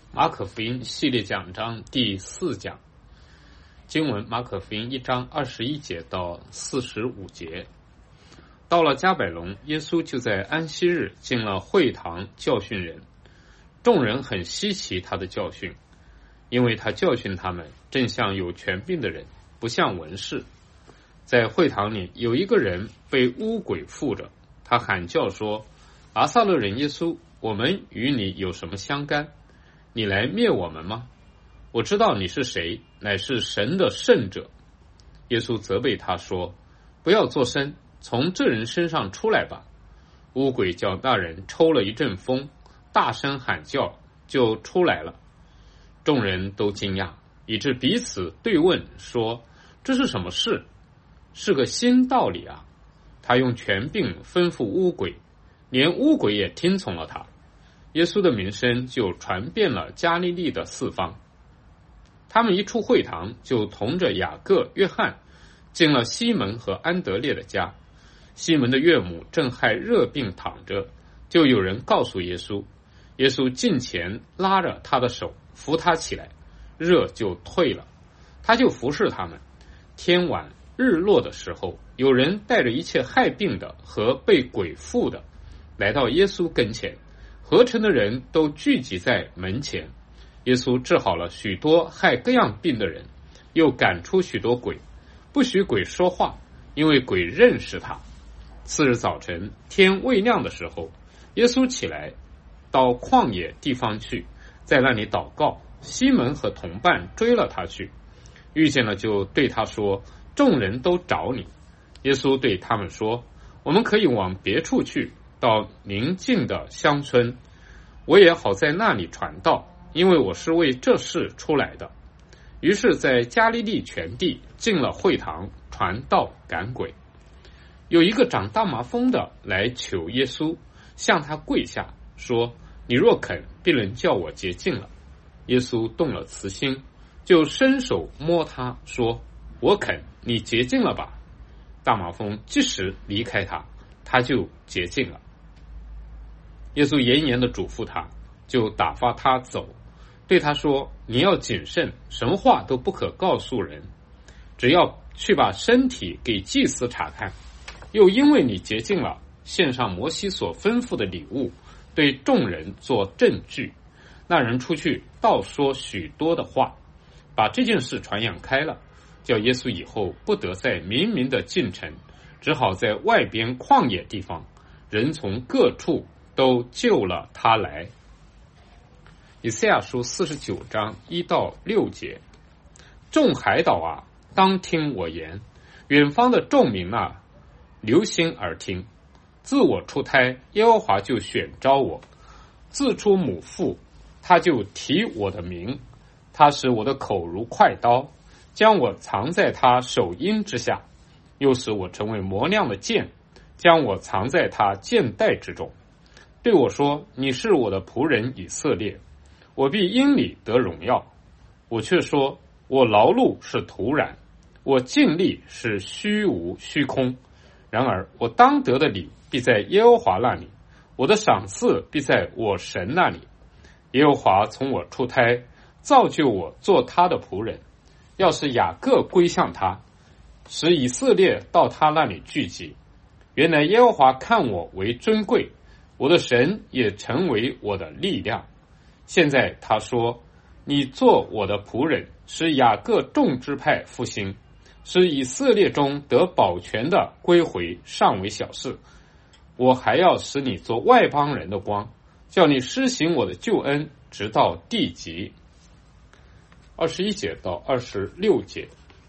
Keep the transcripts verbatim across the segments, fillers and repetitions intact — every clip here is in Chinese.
马可福音系列讲章第四讲，经文马可福音一章二十一节到四十五节。到了迦百农，耶稣就在安息日进了会堂教训人。众人很稀奇他的教训，因为他教训他们正像有权柄的人，不像文士。在会堂里有一个人被污鬼附着，他喊叫说：拿撒勒人耶稣，我们与你有什么相干？你来灭我们吗？我知道你是谁，乃是神的圣者。耶稣责备他说：不要作声，从这人身上出来吧。污鬼叫那人抽了一阵风，大声喊叫，就出来了。众人都惊讶，以致彼此对问说：这是什么事？是个新道理啊！他用权柄吩咐污鬼，连污鬼也听从了他。耶稣的名声就传遍了加利利的四方。他们一出会堂，就同着雅各、约翰进了西门和安德烈的家。西门的岳母正害热病躺着，就有人告诉耶稣。耶稣近前拉着他的手，扶他起来，热就退了。他就服侍他们。天晚日落的时候，有人带着一切害病的和被鬼附的来到耶稣跟前，合城的人都聚集在门前。耶稣治好了许多害各样病的人，又赶出许多鬼，不许鬼说话，因为鬼认识他。次日早晨，天未亮的时候，耶稣起来到旷野地方去，在那里祷告。西门和同伴追了他去，遇见了就对他说：众人都找你。耶稣对他们说：我们可以往别处去，到邻近的乡村，我也好在那里传道，因为我是为这事出来的。于是在加利利全地进了会堂，传道赶鬼。有一个长大麻风的来求耶稣，向他跪下说：你若肯，必能叫我洁净了。耶稣动了慈心，就伸手摸他说：我肯，你洁净了吧。大麻风即时离开他，他就洁净了。耶稣严严地嘱咐他，就打发他走，对他说：你要谨慎，什么话都不可告诉人，只要去把身体给祭司查看，又因为你洁净了，献上摩西所吩咐的礼物，对众人做证据。那人出去道说许多的话，把这件事传扬开了，叫耶稣以后不得再明明的进城，只好在外边旷野地方，人从各处都救了他来。以赛亚书四十九章一到六节。众海岛啊，当听我言；远方的众民啊，留心耳听。自我出胎，耶和华就选召我；自出母腹，他就提我的名。他使我的口如快刀，将我藏在他手荫之下，又使我成为磨亮的剑，将我藏在他剑带之中。对我说：你是我的仆人以色列，我必因你得荣耀。我却说：我劳碌是徒然，我尽力是虚无虚空。然而我当得的礼必在耶和华那里，我的赏赐必在我神那里。耶和华从我出胎，造就我做他的仆人，要使雅各归向他，使以色列到他那里聚集。原来耶和华看我为尊贵，我的神也成为我的力量。现在他说：你做我的仆人，使雅各众支派复兴，使以色列中得保全的归回，尚为小事。我还要使你做外邦人的光，叫你施行我的救恩，直到地极。二十一节到二十六节。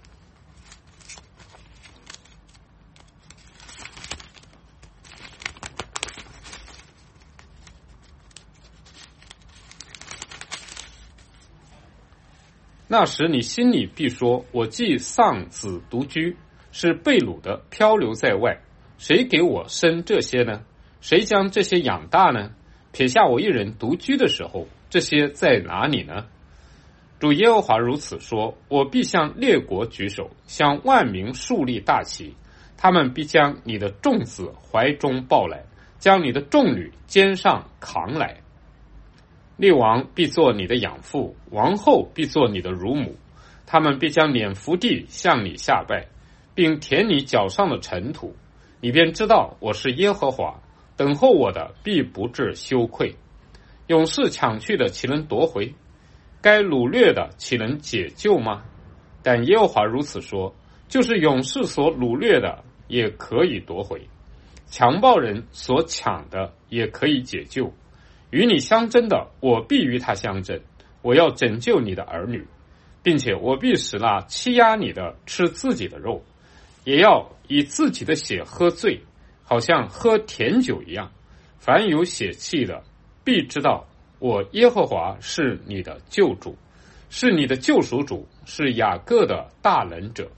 那时你心里必说：我既丧子独居，是被掳的，漂流在外，谁给我生这些呢？谁将这些养大呢？撇下我一人独居的时候，这些在哪里呢？主耶和华如此说：我必向列国举手，向万民树立大旗，他们必将你的众子怀中抱来，将你的众女肩上扛来。 列王必做你的养父，王后必做你的乳母，他们必将脸伏地向你下拜，并舔你脚上的尘土，你便知道我是耶和华，等候我的必不致羞愧。勇士抢去的岂能夺回？该掳掠的岂能解救吗？但耶和华如此说，就是勇士所掳掠的也可以夺回，强暴人所抢的也可以解救。与你相争的，我必与他相争，我要拯救你的儿女，并且我必使那欺压你的吃自己的肉，也要以自己的血喝醉，好像喝甜酒一样。凡有血气的，必知道我耶和华是你的救主，是你的救赎主，是雅各的大能者。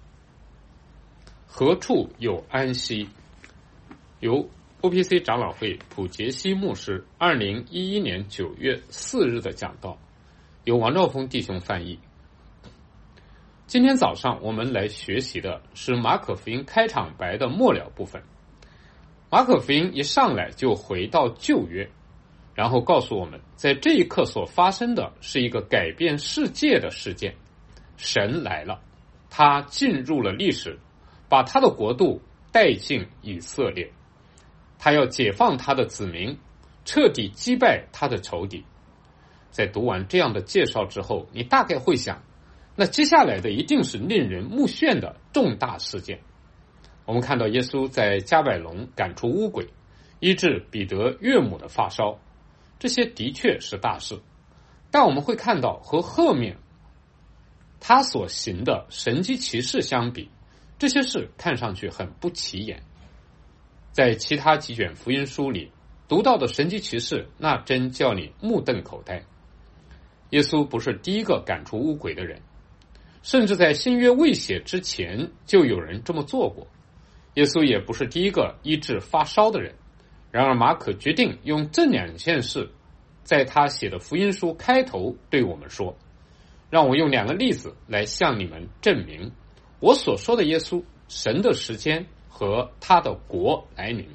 何处有安息？由 O P C 长老会普杰西牧师二零一一年九月四日的讲道，由王兆峰弟兄翻译。今天早上我们来学习的是马可福音开场白的末了部分。马可福音一上来就回到旧约，然后告诉我们，在这一刻所发生的是一个改变世界的事件。神来了，他进入了历史，把他的国度带进以色列，他要解放他的子民，彻底击败他的仇敌。在读完这样的介绍之后，你大概会想，那接下来的一定是令人目眩的重大事件。我们看到耶稣在迦百农赶出污鬼，医治彼得岳母的发烧，这些的确是大事，但我们会看到和后面他所行的神迹奇事相比，这些事看上去很不起眼。在其他几卷福音书里读到的神迹奇事，那真叫你目瞪口呆。耶稣不是第一个赶出污鬼的人，甚至在新约未写之前就有人这么做过。耶稣也不是第一个医治发烧的人，然而马可决定用这两件事在他写的福音书开头对我们说。让我用两个例子来向你们证明我所说的耶稣、神的时间和他的国来临。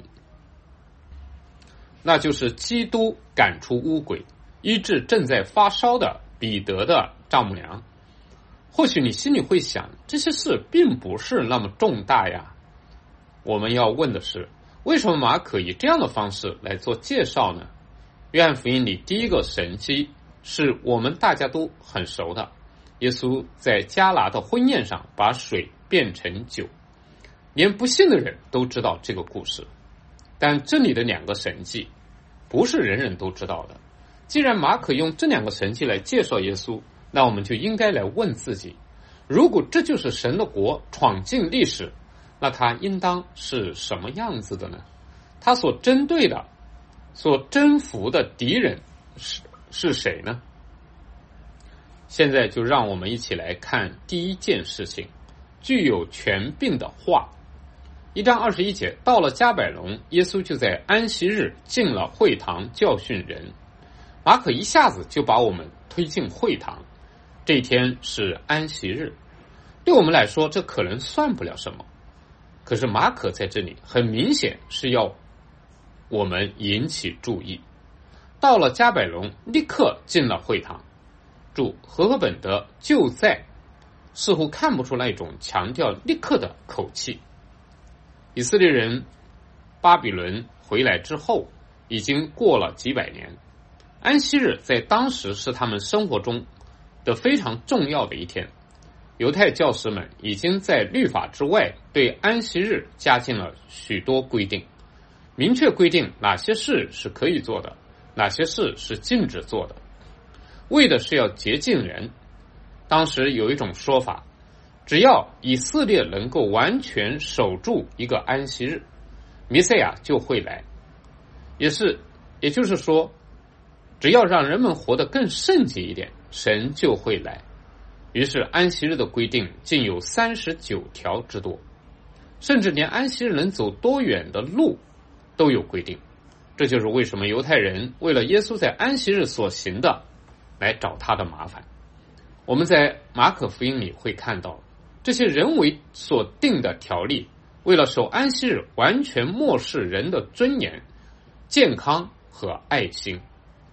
那就是基督赶出污鬼，医治正在发烧的彼得的丈母娘。或许你心里会想，这些事并不是那么重大呀。我们要问的是，为什么马可以这样的方式来做介绍呢？约翰福音里第一个神迹是我们大家都很熟的，耶稣在迦拿的婚宴上把水变成酒，连不信的人都知道这个故事。但这里的两个神迹不是人人都知道的。既然马可用这两个神迹来介绍耶稣，那我们就应该来问自己，如果这就是神的国闯进历史，那他应当是什么样子的呢？他所针对的、所征服的敌人是是谁呢？现在就让我们一起来看第一件事情，具有权柄的话。一章二十一节，到了迦百农，耶稣就在安息日进了会堂教训人。马可一下子就把我们推进会堂，这一天是安息日，对我们来说这可能算不了什么，可是马可在这里很明显是要我们引起注意。到了迦百农，立刻进了会堂。注和合本的就在似乎看不出那种强调立刻的口气。以色列人巴比伦回来之后已经过了几百年，安息日在当时是他们生活中的非常重要的一天。犹太教师们已经在律法之外对安息日加进了许多规定，明确规定哪些事是可以做的，哪些事是禁止做的，为的是要洁净人。当时有一种说法，只要以色列能够完全守住一个安息日，弥赛亚就会来。也是，也就是说，只要让人们活得更圣洁一点，神就会来。于是安息日的规定竟有三十九条之多，甚至连安息日能走多远的路都有规定。这就是为什么犹太人为了耶稣在安息日所行的来找他的麻烦。我们在马可福音里会看到，这些人为所定的条例，为了守安息日完全漠视人的尊严、健康和爱心。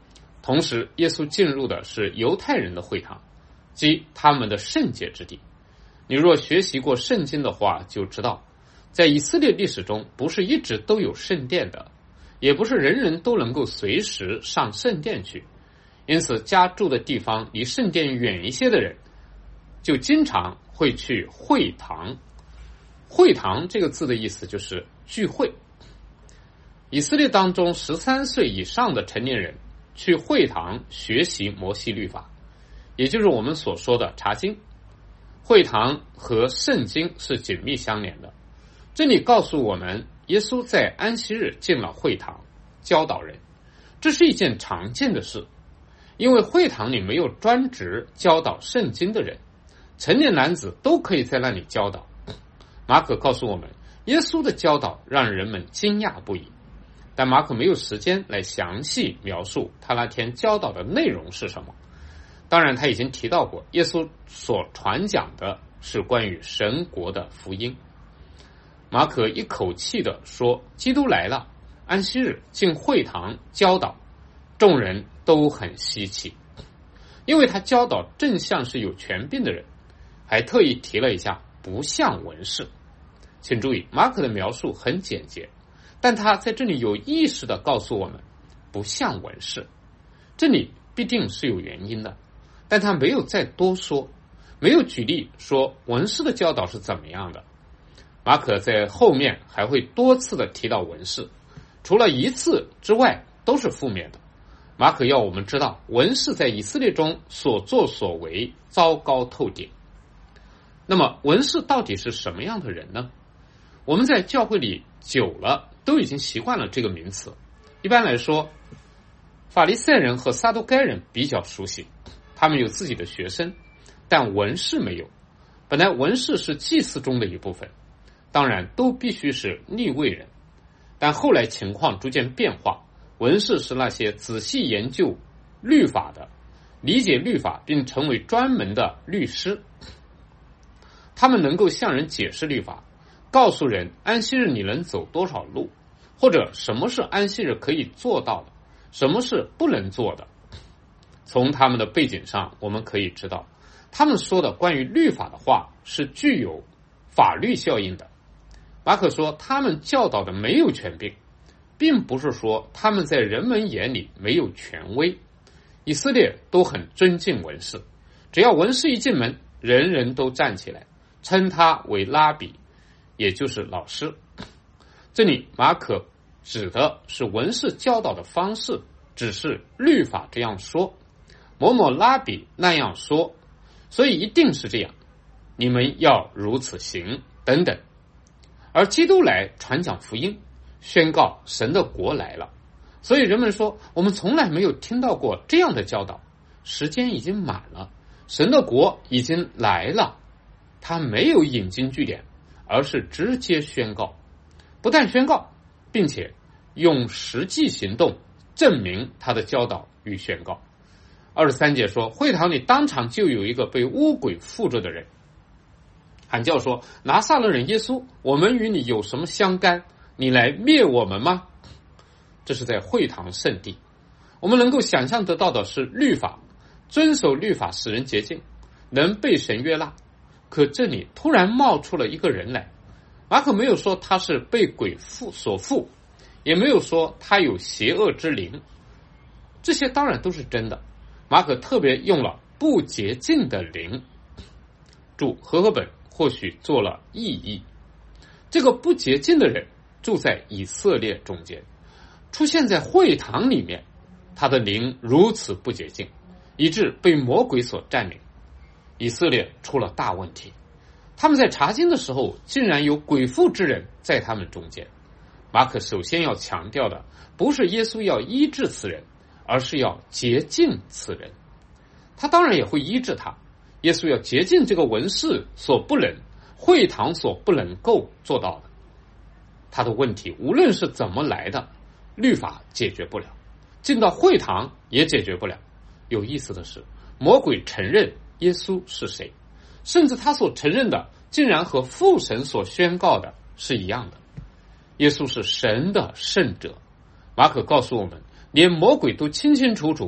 同时耶稣进入的是犹太人的会堂，即他们的圣洁之地。你若学习过圣经的话，就知道在以色列历史中不是一直都有圣殿的，也不是人人都能够随时上圣殿去，因此家住的地方离圣殿远一些的人就经常会去会堂。会堂这个字的意思就是聚会。以色列当中十三岁以上的成年人去会堂学习摩西律法，也就是我们所说的查经。会堂和圣经是紧密相连的。这里告诉我们，耶稣在安息日进了会堂教导人，这是一件常见的事，因为会堂里没有专职教导圣经的人，成年男子都可以在那里教导。马可告诉我们，耶稣的教导让人们惊讶不已，但马可没有时间来详细描述他那天教导的内容是什么。当然他已经提到过，耶稣所传讲的是关于神国的福音。马可一口气的说，基督来了，安息日进会堂教导，众人都很稀奇，因为他教导正像是有权柄的人，还特意提了一下不像文士。请注意，马可的描述很简洁，但他在这里有意识的告诉我们不像文士，这里必定是有原因的，但他没有再多说，没有举例说文士的教导是怎么样的。马可在后面还会多次的提到文士，除了一次之外都是负面的。马可要我们知道，文士在以色列中所作所为糟糕透顶。那么文士到底是什么样的人呢？我们在教会里久了都已经习惯了这个名词。一般来说，法利赛人和撒都该人比较熟悉，他们有自己的学生，但文士没有。本来文士是祭司中的一部分，当然都必须是利未人，但后来情况逐渐变化，文士是那些仔细研究律法的，理解律法并成为专门的律师。他们能够向人解释律法，告诉人安息日你能走多少路，或者什么是安息日可以做到的，什么是不能做的。从他们的背景上，我们可以知道，他们说的关于律法的话是具有法律效应的。马可说他们教导的没有权柄，并不是说他们在人们眼里没有权威。以色列都很尊敬文士，只要文士一进门，人人都站起来称他为拉比，也就是老师。这里马可指的是文士教导的方式，只是律法这样说，某某拉比那样说，所以一定是这样，你们要如此行等等。而基督来传讲福音，宣告神的国来了，所以人们说我们从来没有听到过这样的教导，时间已经满了，神的国已经来了。他没有引经据典，而是直接宣告，不但宣告，并且用实际行动证明他的教导与宣告。二十三节说，会堂里当场就有一个被污鬼附着的人，喊叫说，拿撒勒人耶稣，我们与你有什么相干？你来灭我们吗？这是在会堂圣地，我们能够想象得到的是律法，遵守律法使人洁净，能被神悦纳。可这里突然冒出了一个人来，马可没有说他是被鬼附所附，也没有说他有邪恶之灵，这些当然都是真的。马可特别用了不洁净的灵，注和合本或许做了意译。这个不洁净的人住在以色列中间，出现在会堂里面，他的灵如此不洁净，以致被魔鬼所占领。以色列出了大问题，他们在查经的时候竟然有鬼附之人在他们中间。马可首先要强调的不是耶稣要医治此人，而是要洁净此人。他当然也会医治他，耶稣要洁净这个文士所不能，会堂所不能够做到的。他的问题无论是怎么来的，律法解决不了，进到会堂也解决不了。有意思的是，魔鬼承认耶稣是谁，甚至他所承认的竟然和父神所宣告的是一样的。耶稣是神的圣者。马可告诉我们，连魔鬼都清清楚楚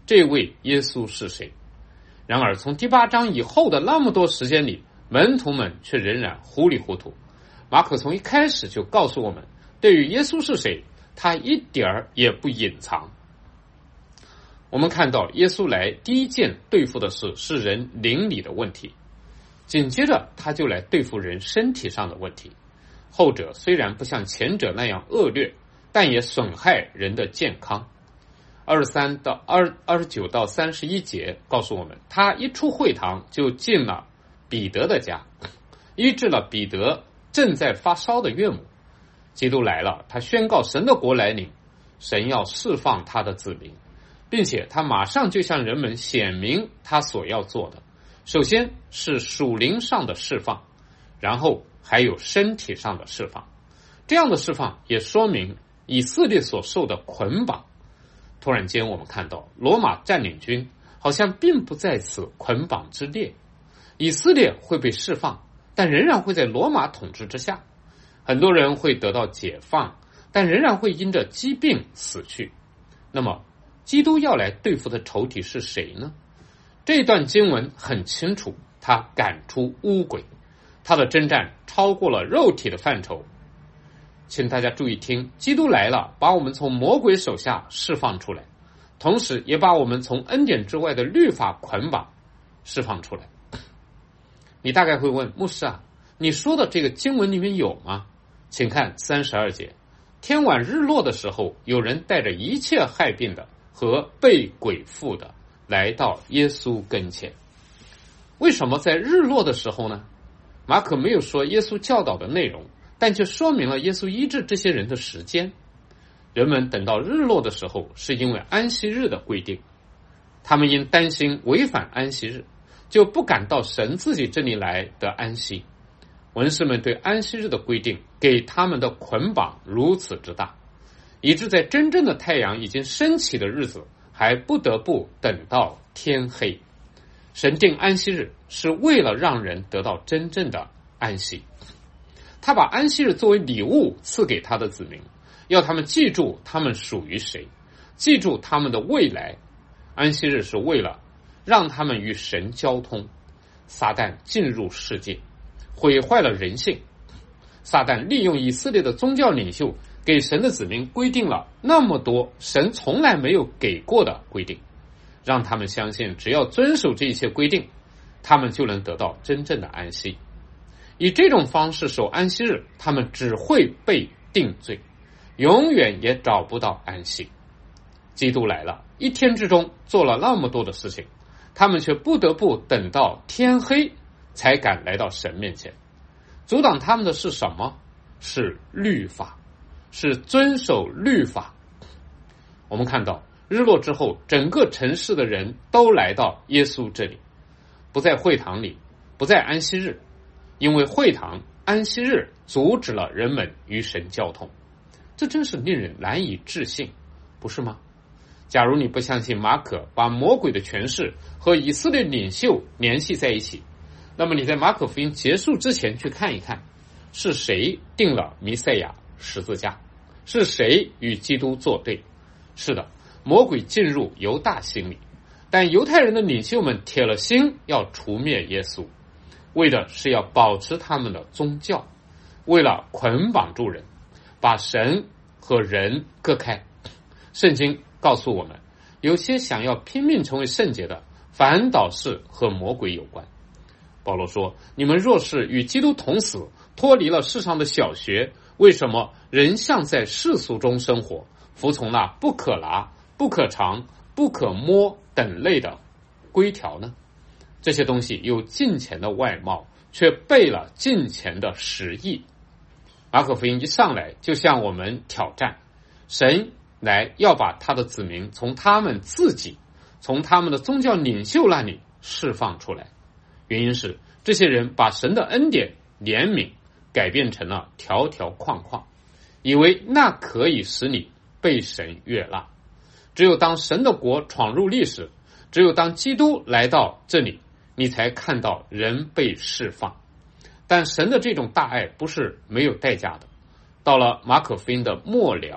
这位耶稣是谁。然而从第八章以后的那么多时间里，门徒们却仍然糊里糊涂。马可从一开始就告诉我们，对于耶稣是谁，他一点儿也不隐藏。我们看到耶稣来第一件对付的事是人灵里的问题，紧接着他就来对付人身体上的问题。后者虽然不像前者那样恶劣，但也损害人的健康。二十三到二二十九到三十一节告诉我们，他一出会堂就进了彼得的家，医治了彼得正在发烧的岳母。基督来了，他宣告神的国来临，神要释放他的子民，并且他马上就向人们显明他所要做的。首先是属灵上的释放，然后还有身体上的释放。这样的释放也说明以色列所受的捆绑。突然间我们看到罗马占领军好像并不在此捆绑之列，以色列会被释放，但仍然会在罗马统治之下。很多人会得到解放，但仍然会因着疾病死去。那么基督要来对付的仇敌是谁呢？这段经文很清楚，他赶出污鬼，他的征战超过了肉体的范畴。请大家注意听，基督来了，把我们从魔鬼手下释放出来，同时也把我们从恩典之外的律法捆绑释放出来。你大概会问，牧师啊，你说的这个经文里面有吗？请看三十二节，天晚日落的时候，有人带着一切害病的和被鬼附的来到耶稣跟前。为什么在日落的时候呢？马可没有说耶稣教导的内容，但却说明了耶稣医治这些人的时间。人们等到日落的时候，是因为安息日的规定，他们因担心违反安息日，就不敢到神自己这里来得安息。文士们对安息日的规定给他们的捆绑如此之大，以致在真正的太阳已经升起的日子，还不得不等到天黑。神定安息日是为了让人得到真正的安息，他把安息日作为礼物赐给他的子民，要他们记住他们属于谁，记住他们的未来。安息日是为了让他们与神交通。撒旦进入世界，毁坏了人性。撒旦利用以色列的宗教领袖，给神的子民规定了那么多神从来没有给过的规定，让他们相信只要遵守这些规定，他们就能得到真正的安息。以这种方式守安息日，他们只会被定罪，永远也找不到安息。基督来了，一天之中做了那么多的事情，他们却不得不等到天黑才敢来到神面前。阻挡他们的是什么？是律法，是遵守律法。我们看到日落之后，整个城市的人都来到耶稣这里，不在会堂里，不在安息日，因为会堂、安息日阻止了人们与神交通。这真是令人难以置信，不是吗？假如你不相信马可把魔鬼的权势和以色列领袖联系在一起，那么你在马可福音结束之前去看一看，是谁定了弥赛亚十字架，是谁与基督作对。是的，魔鬼进入犹大心里，但犹太人的领袖们铁了心要除灭耶稣，为的是要保持他们的宗教，为了捆绑住人，把神和人割开。圣经告诉我们，有些想要拼命成为圣洁的，反倒是和魔鬼有关。保罗说，你们若是与基督同死，脱离了世上的小学，为什么仍像在世俗中生活，服从那不可拿、不可尝、不可摸等类的规条呢？这些东西有敬虔的外貌，却背了敬虔的实意。马可福音一上来就向我们挑战，神来要把他的子民从他们自己，从他们的宗教领袖那里释放出来。原因是这些人把神的恩典、怜悯改变成了条条框框，以为那可以使你被神悦纳。只有当神的国闯入历史，只有当基督来到这里，你才看到人被释放。但神的这种大爱不是没有代价的。到了马可福音的末了，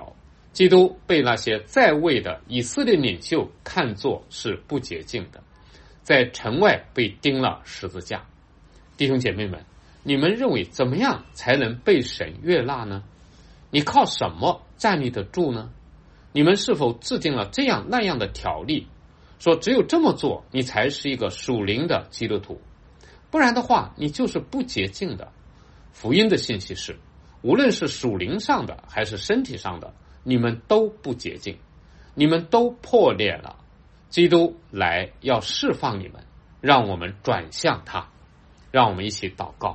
基督被那些在位的以色列领袖看作是不洁净的，在城外被钉了十字架。弟兄姐妹们，你们认为怎么样才能被神悦纳呢？你靠什么站立得住呢？你们是否制定了这样那样的条例，说只有这么做你才是一个属灵的基督徒，不然的话你就是不洁净的。福音的信息是，无论是属灵上的还是身体上的，你们都不洁净，你们都破裂了。基督来要释放你们，让我们转向他。让我们一起祷告。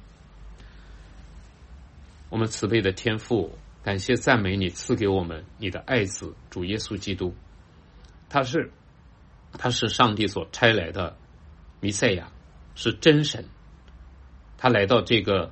我们慈悲的天父，感谢赞美你赐给我们你的爱子主耶稣基督，他是他是上帝所差来的弥赛亚，是真神，他来到这个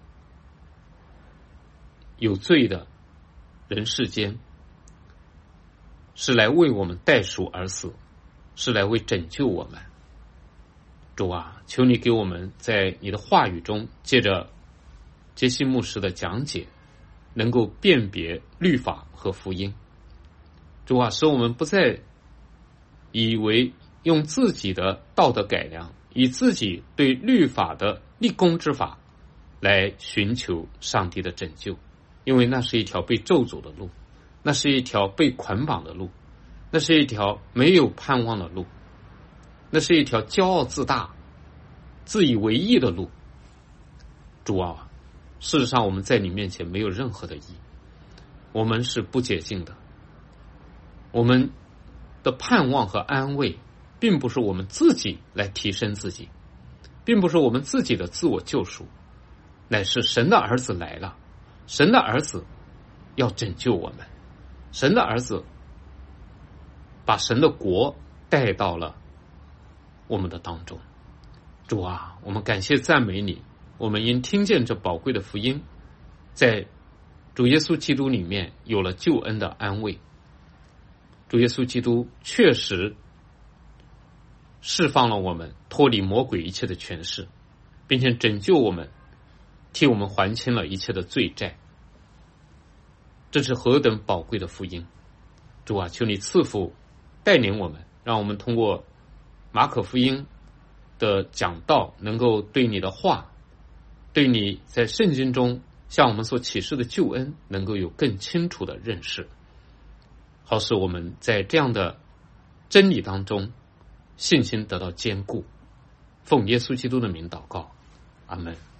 有罪的人世间，是来为我们代赎而死，是来为拯救我们。主啊，求你给我们在你的话语中，借着杰西牧师的讲解，能够辨别律法和福音。主啊，使我们不再以为用自己的道德改良，以自己对律法的立功之法来寻求上帝的拯救，因为那是一条被咒诅的路，那是一条被捆绑的路，那是一条没有盼望的路，那是一条骄傲自大、自以为意的路。主啊，事实上我们在你面前没有任何的义，我们是不洁净的。我们的盼望和安慰并不是我们自己来提升自己，并不是我们自己的自我救赎，乃是神的儿子来了，神的儿子要拯救我们，神的儿子把神的国带到了我们的当中。主啊，我们感谢赞美你，我们因听见这宝贵的福音，在主耶稣基督里面有了救恩的安慰。主耶稣基督确实释放了我们，脱离魔鬼一切的权势，并且拯救我们，替我们还清了一切的罪债。这是何等宝贵的福音！主啊，求你赐福带领我们，让我们通过马可福音的讲道，能够对你的话，对你在圣经中向我们所启示的救恩，能够有更清楚的认识，好使我们在这样的真理当中信心得到坚固。奉耶稣基督的名祷告，阿们。